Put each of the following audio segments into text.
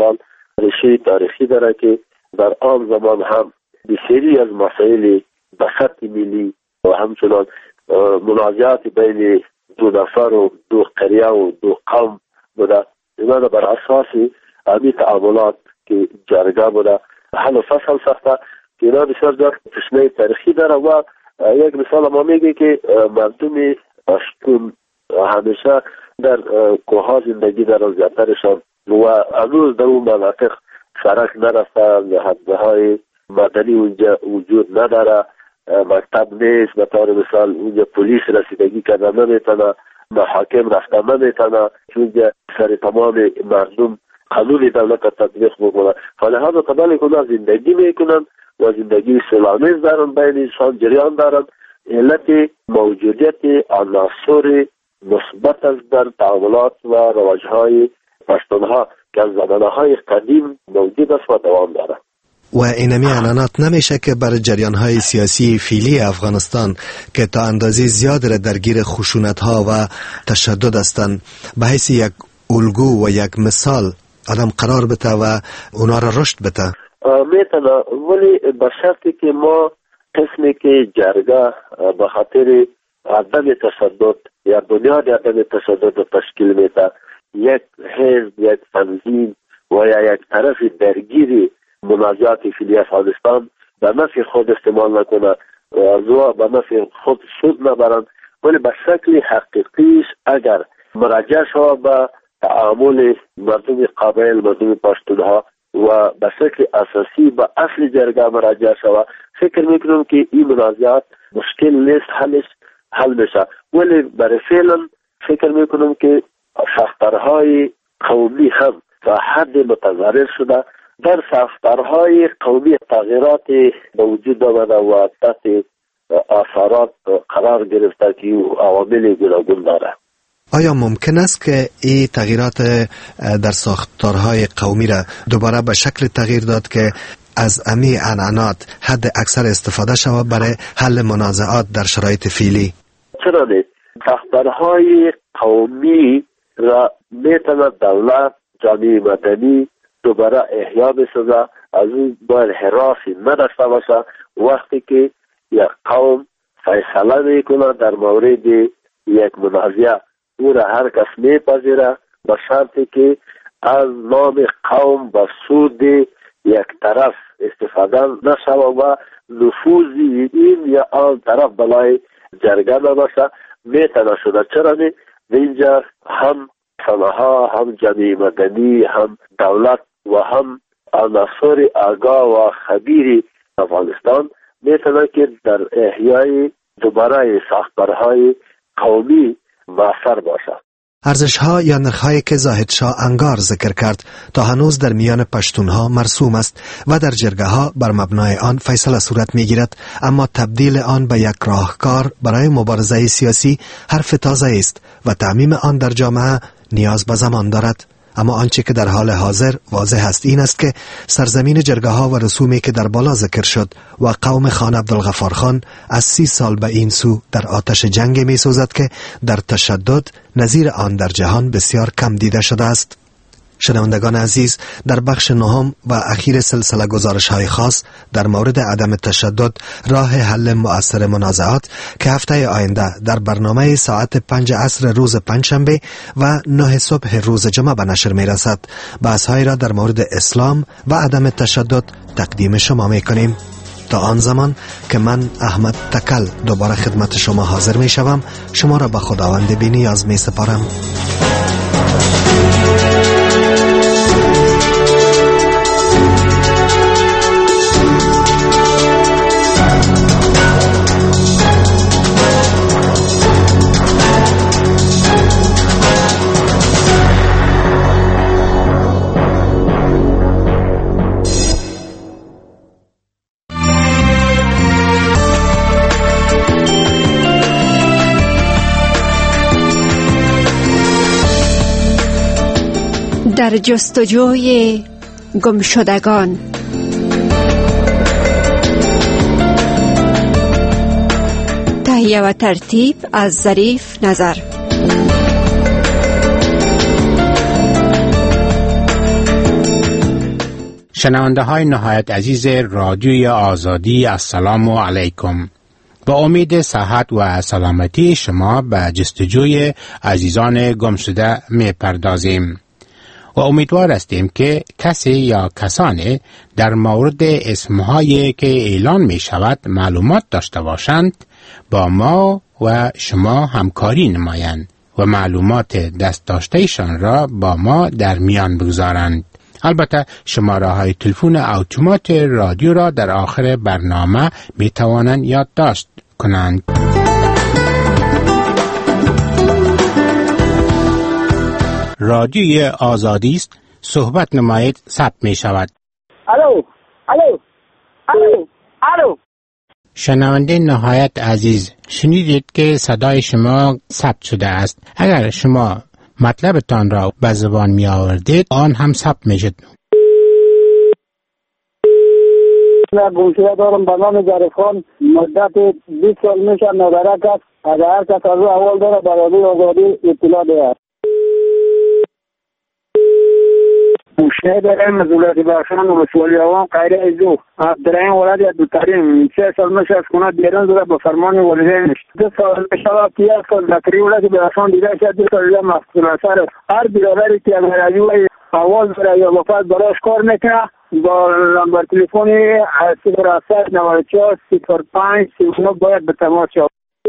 مثال ریشه تاریخی داره که در آن زمان هم بسیاری از مسائل به سطح ملی و همچنان منازعات بین دو نفر و دو قریه و دو قوم بوده. اینا بر اساس همی تعاملات که جرگه بوده حل و فصل ساخته که اینا بسیار زیاد تشنه تاریخی داره. و یک مثال ما میگه که مردم پشتون همیشه در کوها زندگی دارن زیادترشان و هنوز در اون مناطق سرک نرفته، حدهای مدنی اونجا وجود نداره، مکتب نیست، به طور مثال اونجا پلیس رسیدگی کردن نمیتونه، محاکم رفتن نمیتونه، چون سر تمام مردم قانون دولت تطبیق بکنه. فلهذا قبل کنه زندگی میکنن و زندگی سلامیز دارن، بین انسان جریان دارن. علت موجودیت عناصر مثبت از در تعاملات و رواجهای پشتونها که از زمانهای قدیم موجود است و دوام داره. و اینمی عنعنات نمیشه که بر جریانهای سیاسی فعلی افغانستان که تا اندازه زیاد درگیر خشونت‌ها و تشدد هستند به حیث یک الگو و یک مثال آدم قرار بده و اونا را رشد بده؟ میتونه، ولی به شرطی که ما قسمی که جرگه به خاطر عدم تشدد یا بنیاد عدم تشدد تشکیل میده، یک حزب، یک تنظیم و یا یک طرف درگیری منازعات فعلی افغانستان به نفع خود استعمال نکنه، زوا به نفع خود سود نبرند، ولی به شکل حقیقیش اگر مراجعه شود به تعامل مردم قبایل، مردم پشتونها و به شکل اساسی به اصل جرگه مراجعه شود، فکر میکنم که این منازعات مشکل نیست، حل میشه. ولی برای فعلا فکر میکنم که ساختارهای قومی هم تا حد متضرر شده. در ساختارهای قومی تغییرات به وجود آمده و تحت آثارات قرار گرفته که عوامل گوناگون داره. آیا ممکن است که این تغییرات در ساختارهای قومی را دوباره به شکل تغییر داد که از امی عنعنات حد اکثر استفاده شود برای حل منازعات در شرایط فعلی؟ چرا نه؟ ساختارهای قومی را میتونه دولت، جامعه مدنی دوباره احیا بسازه، از اون باید حراسی نداشته باشه. وقتی که یک قوم فیصله میکنه در مورد یک منازعه، او را هر کس میپذیره به شرطی که از نام قوم به سود یک طرف استفاده نشود و نفوذی این یا آن طرف بلای جرگه نباشه. میتونه شده. چرا نه؟ اینجا هم سنها، هم جامعه مدنی، هم دولت و هم عناصر آگاه و خبیر افغانستان میتونه که در احیای دوباره ساختارهای قومی مؤثر باشه. ارزش‌ها یا نرخ‌هایی که زاهد شاه انگار ذکر کرد تا هنوز در میان پشتونها مرسوم است و در جرگه‌ها بر مبنای آن فیصله صورت می‌گیرد، اما تبدیل آن به یک راهکار برای مبارزه سیاسی حرف تازه است و تعمیم آن در جامعه نیاز به زمان دارد. اما آنچه که در حال حاضر واضح است این است که سرزمین جرگه‌ها و رسومی که در بالا ذکر شد و قوم خان عبدالغفار خان از 30 سال به این سو در آتش جنگ می سوزد که در تشدد نظیر آن در جهان بسیار کم دیده شده است. شنوندگان عزیز، در بخش نهم و اخیر سلسله گزارش‌های خاص در مورد عدم تشدد، راه حل مؤثر منازعات که هفته آینده در برنامه ساعت 5 عصر روز پنجشنبه و 9 صبح روز جمعه به نشر می‌رسد، بحث‌هایی را در مورد اسلام و عدم تشدد تقدیم شما می‌کنیم. تا آن زمان که من احمد تکل دوباره خدمت شما حاضر می‌شوم، شما را به خداوند بی‌نیاز می‌سپارم. در جستجوی گمشدگان. تهیه و ترتیب از ظریف نظر. شنونده های نهایت عزیز رادیوی آزادی، السلام علیکم. با امید صحت و سلامتی شما به جستجوی عزیزان گم شده می پردازیم و امیدوار هستیم که کسی یا کسانی در مورد اسمهایی که اعلان می شود معلومات داشته باشند با ما و شما همکاری نمایند و معلومات دست داشتهشان را با ما در میان بگذارند. البته شماره های تلفن اتومات رادیو را در آخر برنامه می توانند یادداشت کنند. رادیوی آزادی است، صحبت نمایید، ثبت می شود. الو الو الو الو. شنونده نهایت عزیز، شنیدید که صدای شما ثبت شده است. اگر شما مطلبتان را به زبان می آوردید آن هم ثبت می شد. من گوشیه دارم به نام ظریف خان، مدت 20 سال میشه مبارک است. اگر هر کس از او احوال داره به رادیوی آزادی اطلاع دهد. گوشیه دارم از ولایت بخشان و مسئولی آوان قیره ایزو عبدالرحیم ولد عبدالکریم 3 سال میشه از خونه بیرون زده به فرمان والدینش. 2 سال میشه و 3 سال ذکری ولایت بخشان دیده شد. 2 سال مفتون اثر هر برادری که از رادیوی آواز داره یا وفات براش کار میکنه با نمبر تلفنی 0794 05 39 باید به تماس شود.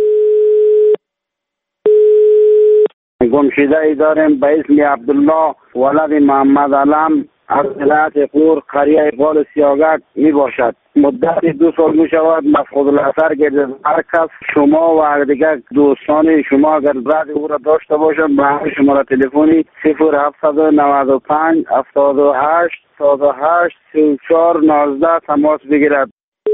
گمشده ای داریم به اسم عبدالله ولد محمد علم از ولایت قور قریه اقبال سیاگک می باشد. مدت 2 سال می شود مفقود الاثر گرده. هر کس شما و دیگر دوستان شما اگر بعد او را داشته باشند به همین شماره تلفنی 0795 78 78 34 19 تماس بگیرد.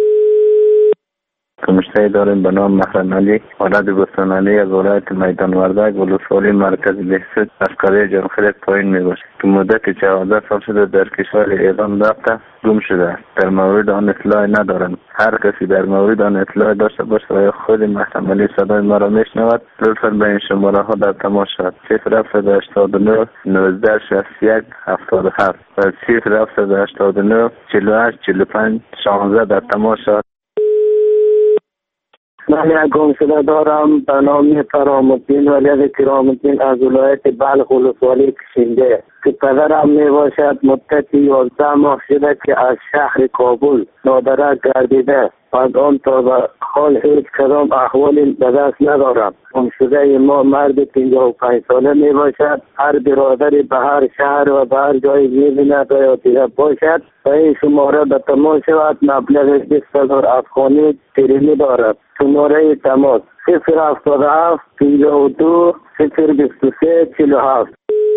گمشته داریم به نام محرم علی ولد بستان علی از ولایت میدان وردک ولسوالی مرکز بهسود از قریه جانخیل پایین می باشد که مدت 14 سال شده در کشور ایران رفته گم شده است. در مورد آن اطلاع ندارند. هر کسی در مورد آن اطلاع داشته باشه و خود محرم علی صدای ما را میشنود لطفا به این شماره ها در تماس شود. 0789 19 61 77 و 0789 48 45 16 در تماس شود. من یک گمشده دارم به نام کرامالدین ولد کرامالدین از ولایت بلخ ولسوالی کشنده که پدرم می باشد. مدت 11 ماه شده که از شهر کابل نادره گردیده. از آن تا به حال هیچ کدام احوالی به دست ندارم. گمشده ما مرد 55 ساله می باشد. هر برادری به هر شهر و به هر جای می‌بیند یا دیگر باشد و این شماره به تماس شود. مبلغ 20,000 افغانی تریمی دارد. شماره تماس 077 52 023 47.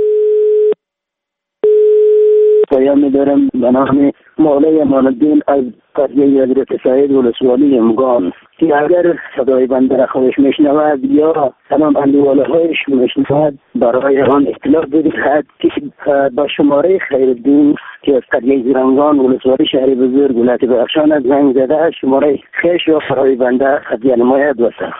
پیامی دارم به نام مولای امان‌الدین از قریه حضرت سعید ولسوالی مگان که اگر صدای بنده را خودش میشنود یا تمام اندواله هایش میشنود برای آن اطلاع بدهد که با شماره خیرالدین که از قریه زرنگان ولسوالی شهر بزرگ ولایت بخشان زنگ زده شماره خیش و برای بنده هدیه نماید واسه.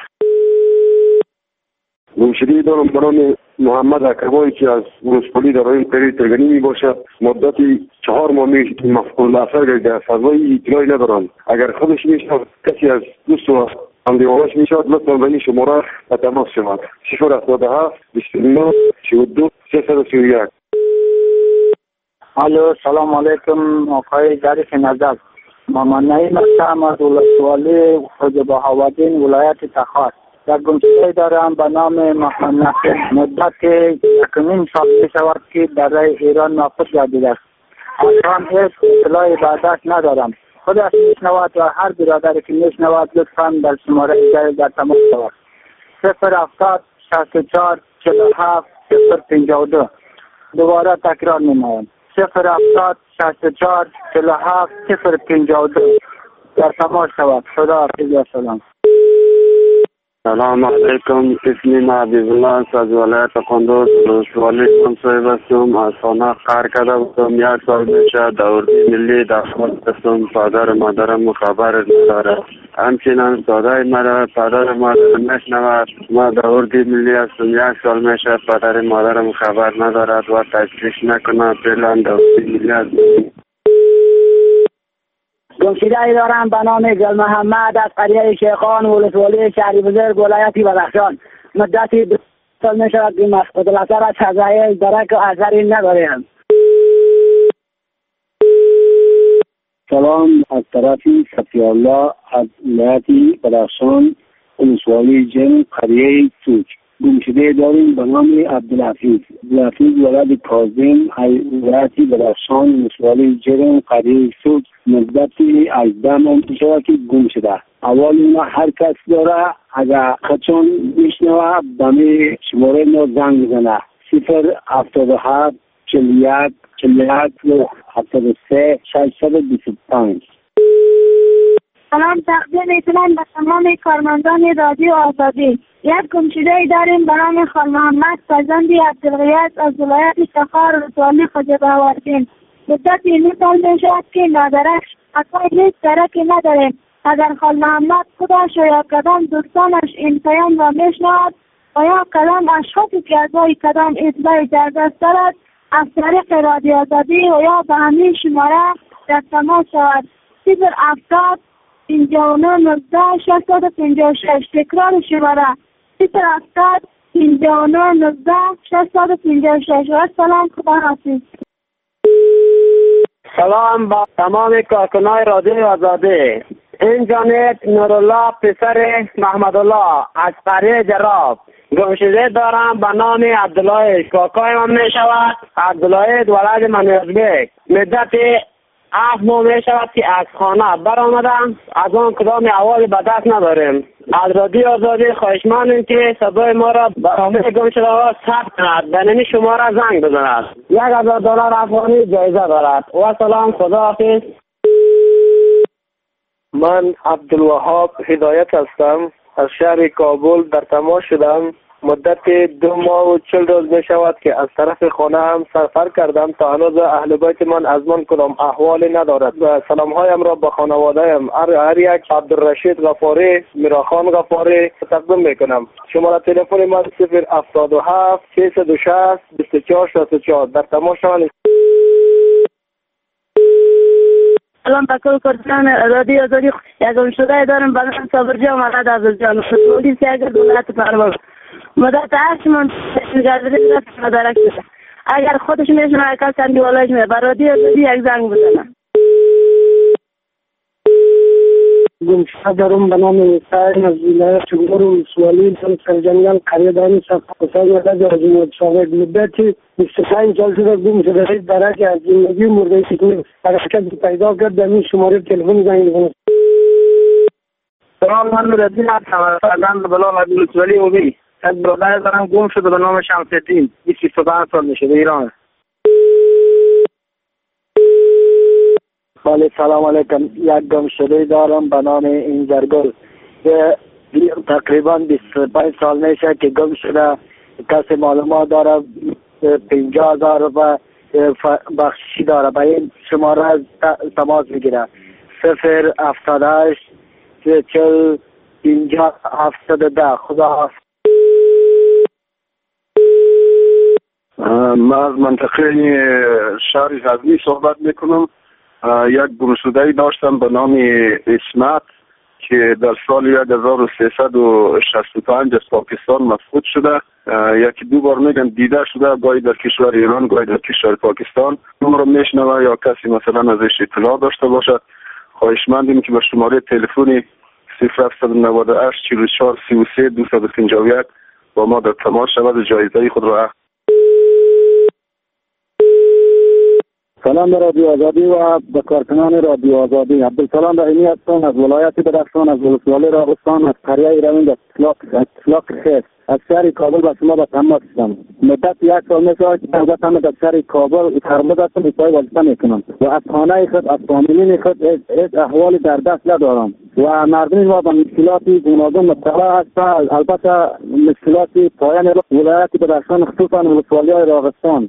گمشده‌ای دارم به نام محمد اکرمایی که از ولسوالی در این قریه ترگنی می باشد. مدتی 4 ماه میشه که مفقود الاثر گشته است. فضای اطلاعی ندارند. اگر خودش میشود کسی از دوست و همدیوانش میشود لطفا به این شماره به تماس شود. 077 29 42 331. الو سلام علیکم آقای ظریف نظر. محمد نعیم هستم از ولسوالی خواجه بهاءالدین ولایت تخار. یک گمشده دارم به نام محمد نصر. مدت 1.5 سال می شود که در ایران ناپدید گردیده است. آن هیچ اطلاعی به دست ندارم. خودش میشنود و هر برادری که میشنود لطفا در شماره دیگر در تماس شود. 070 64 47 052. دوباره تکرار می‌نمایم 070 64 47 052 در تماس شود. خدا حافظ و سلام. سلام علیکم. اسمم حبیب الله است. از ولایت قندوز ولسوالی صاحب هستم. از خانه کار کرده بودم. 1 سال میشه داوردی ملی داخل هستم. پدر مادرم خبر نداره. همچنان صدای مرا پدر مادرم نشنود. ما داوردی ملی هستم. 1 سال میشه پدر مادرم خبر ندارد و تشریح نکنه. فعلا داوردی ملی هستم. گمشده ای دارم به نام گل محمد از قریه شیخان ولسوالی شهری بزرگ ولایت بدخشان. مدتی 2 سال می شود که مفقود الاثر از فضایل داره که اثری نداریم. سلام از طرفی صفی الله از ولایت بدخشان ولسوالی جن قریه سوچ. گمشده داریم به نام عبدالحفیظ ولد کاظم از ولایت بدخشان ولسوالی جن قریه سوچ. مدتی 18 ماه می شود که گم شده. اول ما هر کس داره اگر خچون میشنوه به می شماره ما زنگ بزنه 077 41 73 625. سلام تقدیم میکنم به تمام کارمندان رادیو آزادی. یک گمشده داریم به نام خال محمد فرزند عبدالغیاث از ولایت تخار ولسوالی خواجه‌بهاوردین. مدتی 9 سال می شود که مادرش اصلا هیچ درکی نداریم. اگر خال محمد خودش و یا کدام دوستانش این پیام را میشنود و یا کدام اشخاصی که از وی کدام اطلاعی در دست دارد از طریق رادیو آزادی و یا به همین شماره در تماس شود 070 59 19 656. تکرار شماره 070 59 19 656. و سلام، خدا حافظ. سلام با تمام کارکنان رادیو آزادی. این جانب نورالله پسر محمد الله از قریه جراب. گمشده دارم به نام عبدالله. کاکای من می شود عبدالله ولد منیزبک. مدت 7 ماه می شود که از خانه برآمدم. از آن کدام احوال به دست نداریم. از رادیو آزادی خواهشمندیم که صدای ما را برای گمشده ها ثبت کند. به نمی شماره زنگ بزند. $1000 افغانی جایزه دارد. و سلام، خدا حافظ. من عبدالوهاب هدایت هستم. از شهر کابل در تماس شدم. مدت 2 ماه و 40 روز می شود که از طرف خانه هم سفر کردم تا هنوز اهل بیت من از من کدام احوالی ندارد. و سلام هایم را به خانواده‌ام هر یک عبدالرشید غفاری، میراخان غفاری تقدیم می کنم. شماره تلفن من 077 360 2464. در تماس شدم. سلام بکل کردن رادیو آزادی. یک گمشده دارم به نام صابرجان محمد عبدالجان مسئولی سیاگر ولایت پروان. مدت 8 ماه نگهداری رفت مدارک شده. اگر خودش میشنه کس هم دیوالایش میره به رادیو آزادی یک زنگ بزنه. گمشده دارم به نام حسین از ولایت چنگور ولسوالی سرجنگل قریه دارم حسین ولد عظیم شاوید. مدتی 25 سال شده گم شده. درک از زندگی مرده شکل حرکت پیدا کرد. در این شماره تلفن زنگ بزنه. سلام، من نورالدین هستم. فرزند بلال عبدالولی اوبی. یک برادر دارم گم شده به نام شمس‌الدین. 25 سال میشه به ایران. بله سلام علیکم. یک گمشده دارم به نام اینجرگل. تقریبا 25 سال میشه که گم شده. کسی معلومات داره 50,000 روپیه بخشی داره. به این شماره تماس بگیره 078 40 50 710. خدا حافظ. من از منطقه شهر غزنی صحبت میکنم. یک گمشده‌ای داشتم به نام اسمت که در سال 1365 از پاکستان مفقود شده. یکی 2 بار میگن دیده شده، گاهی در کشور ایران گاهی در کشور پاکستان. اون رو میشنوه یا کسی مثلا ازش اطلاع داشته باشد خواهشمندیم که به شماره تلفنی 0798 44 33 251 با ما در تماس شود و جایزه خود را. سلام به رادیو آزادی و به کارکنان رادیو آزادی. عبدالسلام رحیمی هستم از ولایت بدخشان از ولسوالی راغستان از قریه ایرانی اطلاق خیس از شهر کابل به شما به تماس هستم. مدت 1 سال میشه که البته من در شهر کابل ترمز هستم اطلاعی وظیفه میکنم و از خانه خود از فامیلین خود هیچ احوالی در دست ندارم و مردم ما به مشکلاتی گوناگون مبتلا هستند. البته مشکلاتی پایان ولایت بدخشان خصوصا ولسوالی راغستان.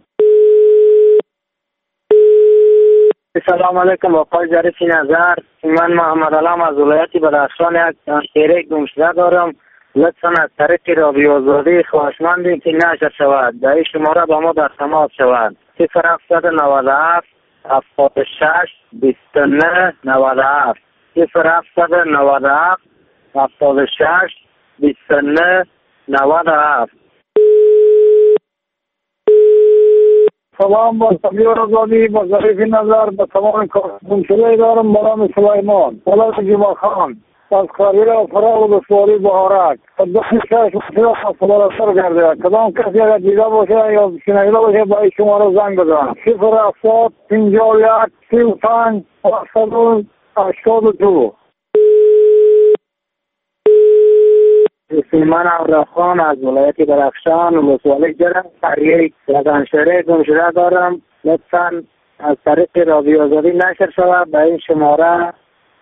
سلام علیکم آقای ظریفی نظر. من محمد علام از ولایت بدخشان یک شیره گمشده دارم. لطفاً از طریق رادیو آزادی خواهشمندیم که نشر شود. در این شماره با ما در تماس شود 0797 76 29 97 0797 76 29 97. سلام با تبلیغ آزادی با ظریف نظر به تمام کارکنان دارم. برام سلیمان ولایت جمعه خان از قریه فراغ و سوالی بهارک خدمتش مشکل خاصه سر کرده. کدام کسی اگر دیده باشه یا شنیده باشه با شما رو زنگ بزنم. 070 51 35 82. سلیمان عبدالخان از ولایت بدخشان ولسوالی جرم قریه لگنشهره گمشده دارم. لطفاً از طریق رادیو آزادی نشر شود به این شماره.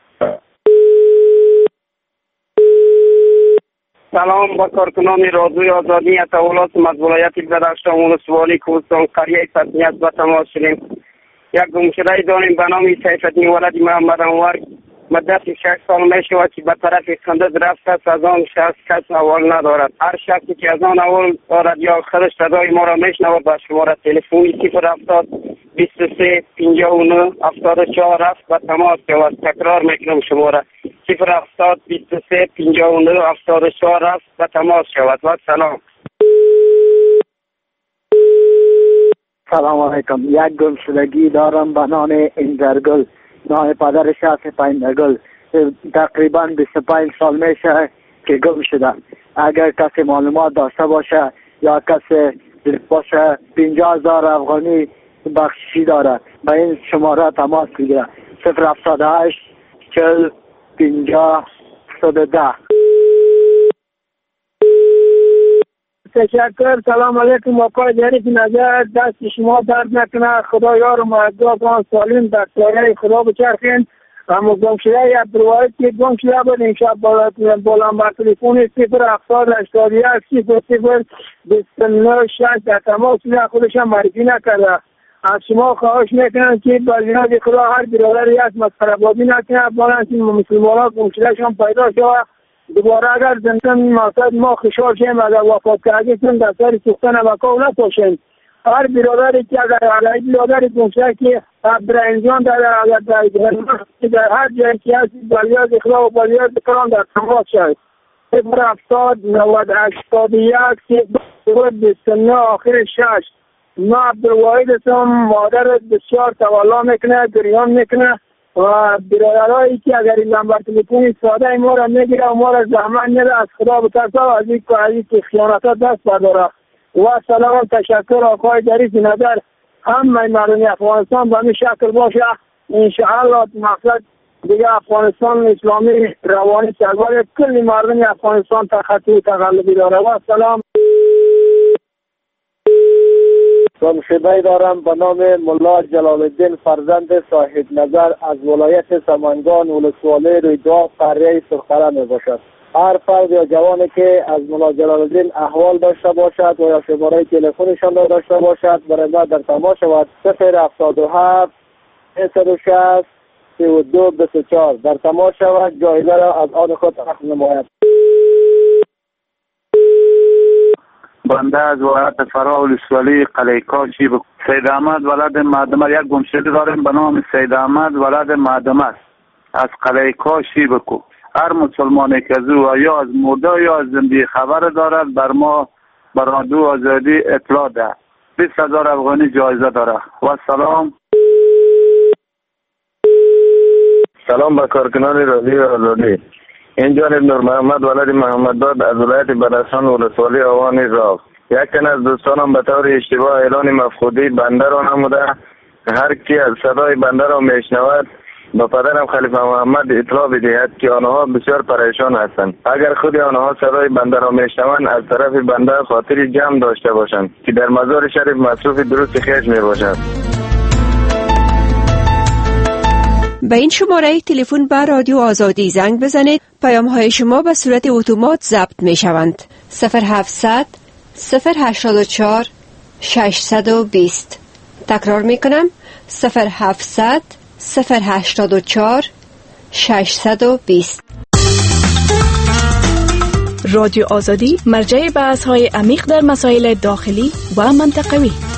سلام با کارکنان رادیو آزادی تولات از ولایت بدخشان ولسوالی کوهستان قریه فتنیت با تماس شدیم. یک گمشده داریم به نام سیفالدین ولد محمد انور. مدت 6 سال می شود که به طرف خندق رفته است. از آن شخص کس اول ندارد. هر شخصی که از آن اول دارد یا خودش صدای ما را میشنود به شماره تلفنی 070 23 59 74 7 به تماس شود. تکرار میکنم شماره 070 23 59 74 7 به تماس شود. و سلام. سلام علیکم. یک گمشدگی دارم به نام انگرگل. نام پدرش است پیندگل. تقریبا 25 سال میشه که گم شده. اگر کسی معلومات داشته باشه یا کسی باشه 50,000 افغانی بخشی داره به این شماره تماس بگیره. 078 40 50 110. تشکر. سلام علیکم آقای ظریف نظر. دست شما درد نکنه. خدا یار و مددگار سالم در سایه خدا بچرخین. اما گمشده عبدالواحد که گمشده بود امشب بلند بر تلفن 07081 00 29 6 در تماس خودش هم معرفی نکرده. از شما خواهش میکنم که با جناب خدا هر برادری از مسخره بازی نکنه. باید که مسلمانان گمشدهشان پیدا شود. دوباره اگر زندان مقصد ما خوشحال شیم اگر وفات کردیم در سر سوختن وکاو نپاشیم. هر برادری که اگر علیه برادری گمشده که عبدالرحیم در هر جایی که هستی بالیاز اخلاق و بالیاز کرام در تماس شد. 070 98 29 آخر 6. ما عبدالواحد هستم. مادر بسیار توالا میکنه گریان میکنه و برادرهایی که اگر این نمبر تلفنی ساده ما را میگیره و ما را زحمت میده از خدا بترسه و از این که خیانتا دست برداره. و سلام تشکر آقای ظریف نظر. همه مردم افغانستان به همین شکل باشه انشاءالله. مقصد دیگه افغانستان اسلامی روانی سربار کلی مردم افغانستان تخطی تغلبی داره. و سلام. گمشده دارم به نام ملا جلال الدین فرزند صاحب نظر از ولایت سمنگان ولسوالی رویداد قریه سرخره می باشد. هر فرد یا جوانی که از ملا جلال الدین احوال داشته باشد و یا شماره تلفنشان را داشته باشد برای ما در تماس شود. 077 360 32 24 در تماس شود. جایزه را از آن خود اخذ نماید. بنده از ولایت فرا ولسوالی قلعه کاشی سید احمد ولد معدم. یک گمشده داریم به نام سید احمد ولد معدم است از قلعه کاشی بکو. هر مسلمانی که از او یا از مرده یا از زنده خبر دارد بر ما بر رادیو آزادی اطلاع ده. 20,000 افغانی جایزه داره. و سلام. سلام با کارکنان رادیو آزادی. این جانب نور محمد ولد محمد داد از ولایت بدخشان ولسوالی آوانی راو. یکن از دوستانم به طور اشتباه اعلان مفقودی بنده را نموده. هر کی از صدای بنده را میشنود با پدرم خلیفه محمد اطلاع بدهد که آنها بسیار پریشان هستند. اگر خود آنها صدای بنده را میشنوند از طرف بنده خاطر جمع داشته باشند که در مزار شریف مصروف درست خیش می باشد. به این شماره تلفن به رادیو آزادی زنگ بزنید. پیام های شما به صورت اتومات ضبط می شوند. 0700 084 620. تکرار می کنم 0700 084 620. رادیو آزادی مرجع بحث های عمیق در مسائل داخلی و منطقوی.